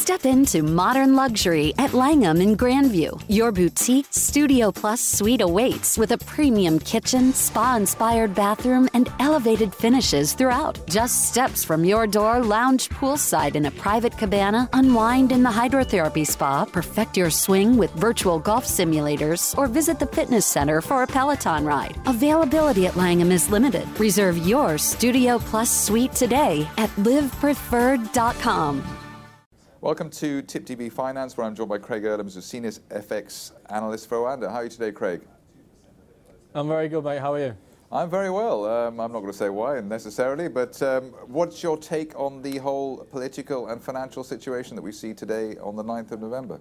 Step into modern luxury at Langham in Grandview. Your boutique Studio Plus suite awaits with a premium kitchen, spa-inspired bathroom, and elevated finishes throughout. Just steps from your door, lounge poolside in a private cabana, unwind in the hydrotherapy spa, perfect your swing with virtual golf simulators, or visit the fitness center for a Peloton ride. Availability at Langham is limited. Reserve your Studio Plus suite today at livepreferred.com. Welcome to TipTV Finance, where I'm joined by Craig Erlam, who's a senior FX analyst for Oanda. How are you today, Craig? I'm very good, mate. How are you? I'm very well. I'm not going to say why necessarily, but what's your take on the whole political and financial situation that we see today on the 9th of November?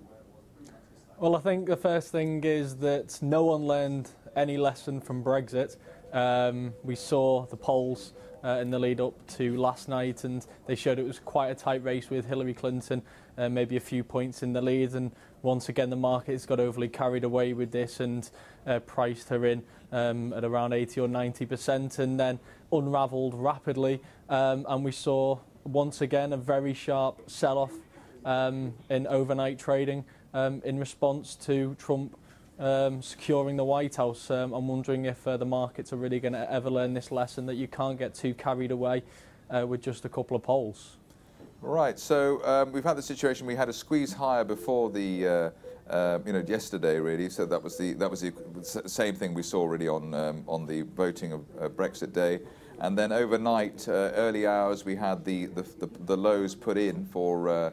Well, I think the first thing is that no one learned any lesson from Brexit. We saw the polls in the lead up to last night, and they showed it was quite a tight race with Hillary Clinton maybe a few points in the lead, and once again the markets got overly carried away with this and priced her in at around 80 or 90% and then unravelled rapidly, and we saw once again a very sharp sell-off in overnight trading in response to Trump securing the White House. I'm wondering if the markets are really going to ever learn this lesson that you can't get too carried away with just a couple of polls. Right. So we've had the situation. We had a squeeze higher before the yesterday really. So that was the same thing we saw really on the voting of Brexit Day, and then overnight, early hours, we had the lows put in for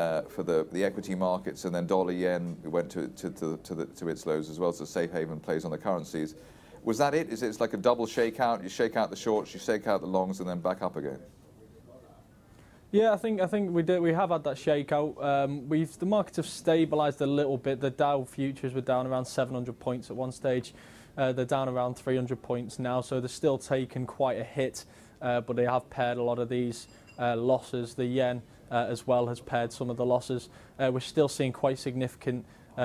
the equity markets, and then dollar yen went to its lows as well. So safe haven plays on the currencies. Was that it? Is it like a double shakeout? You shake out the shorts, you shake out the longs, and then back up again? Yeah, I think we did. We have had that shakeout. The markets have stabilised a little bit. The Dow futures were down around 700 points at one stage. They're down around 300 points now, so they're still taking quite a hit. But they have paired a lot of these losses. The yen as well has paired some of the losses. We're still seeing quite significant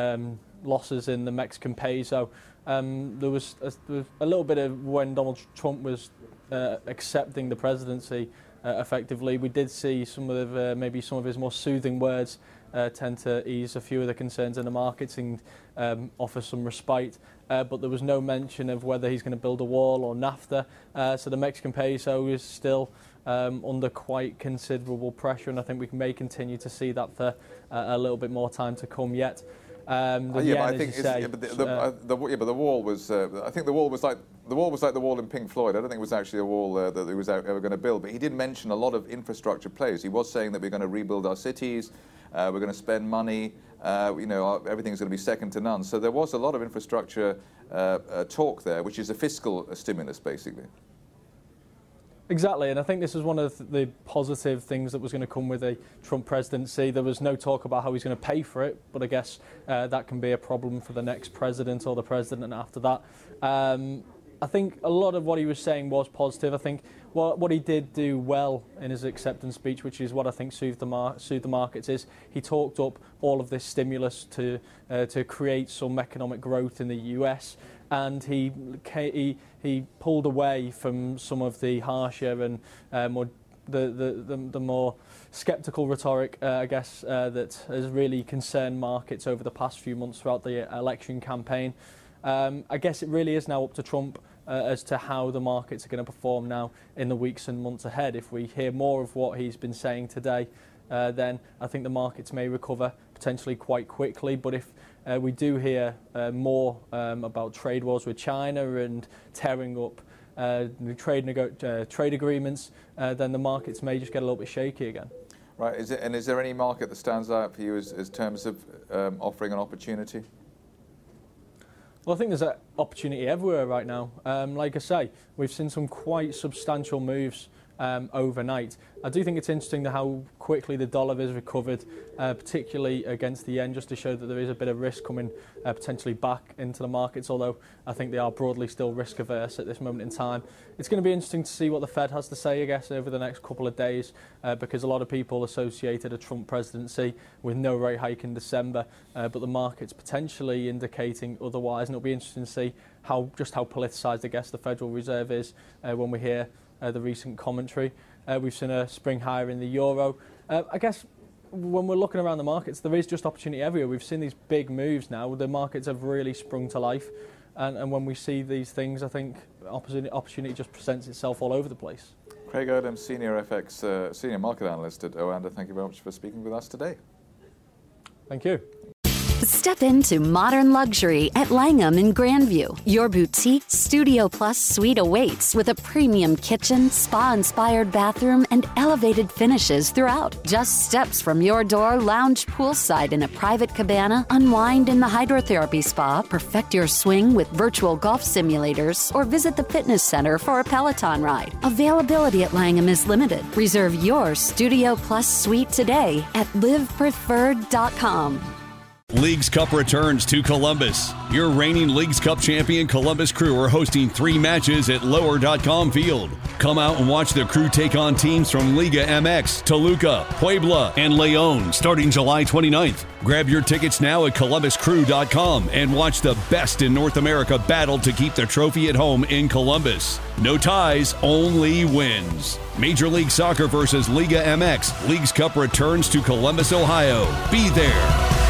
losses in the Mexican peso. There was a little bit of when Donald Trump was accepting the presidency effectively. We did see some of maybe some of his more soothing words tend to ease a few of the concerns in the markets and offer some respite. But there was no mention of whether he's going to build a wall or NAFTA. So the Mexican peso is still under quite considerable pressure, and I think we may continue to see that for a little bit more time to come yet. But the wall was. I think the wall was like the wall in Pink Floyd. I don't think it was actually a wall that he was ever going to build. But he did mention a lot of infrastructure plays. He was saying that we're going to rebuild our cities, we're going to spend money. Everything's going to be second to none. So there was a lot of infrastructure talk there, which is a fiscal stimulus, basically. Exactly, and I think this was one of the positive things that was going to come with a Trump presidency. There was no talk about how he's going to pay for it, but I guess that can be a problem for the next president or the president after that. I think a lot of what he was saying was positive. I think what he did do well in his acceptance speech, which is what I think soothed the markets, is he talked up all of this stimulus to create some economic growth in the US. And he pulled away from some of the harsher and the more sceptical rhetoric, I guess, that has really concerned markets over the past few months throughout the election campaign. I guess it really is now up to Trump as to how the markets are going to perform now in the weeks and months ahead. If we hear more of what he's been saying today, then I think the markets may recover potentially quite quickly. But if we do hear more about trade wars with China and tearing up trade agreements, then the markets may just get a little bit shaky again. Right. Is there any market that stands out for you as terms of offering an opportunity? Well, I think there's an opportunity everywhere right now. Like I say, we've seen some quite substantial moves overnight. I do think it's interesting how quickly the dollar has recovered, particularly against the yen, just to show that there is a bit of risk coming potentially back into the markets, although I think they are broadly still risk averse at this moment in time. It's going to be interesting to see what the Fed has to say, I guess, over the next couple of days, because a lot of people associated a Trump presidency with no rate hike in December, but the market's potentially indicating otherwise, and it'll be interesting to see how politicised, I guess, the Federal Reserve is when we hear the recent commentary. We've seen a spring higher in the euro. I guess when we're looking around the markets, there is just opportunity everywhere. We've seen these big moves now. The markets have really sprung to life. And when we see these things, I think opportunity just presents itself all over the place. Craig Odom, Senior FX, Senior Market Analyst at Oanda, thank you very much for speaking with us today. Thank you. Step into modern luxury at Langham in Grandview. Your boutique Studio Plus suite awaits with a premium kitchen, spa-inspired bathroom, and elevated finishes throughout. Just steps from your door, lounge poolside in a private cabana, unwind in the hydrotherapy spa, perfect your swing with virtual golf simulators, or visit the fitness center for a Peloton ride. Availability at Langham is limited. Reserve your Studio Plus suite today at livepreferred.com. Leagues Cup returns to Columbus. Your reigning Leagues Cup champion Columbus Crew are hosting 3 matches at Lower.com Field. Come out and watch the Crew take on teams from Liga MX, Toluca, Puebla, and Leon starting July 29th. Grab your tickets now at ColumbusCrew.com and watch the best in North America battle to keep the trophy at home in Columbus. No ties, only wins. Major League Soccer versus Liga MX. Leagues Cup returns to Columbus, Ohio. Be there.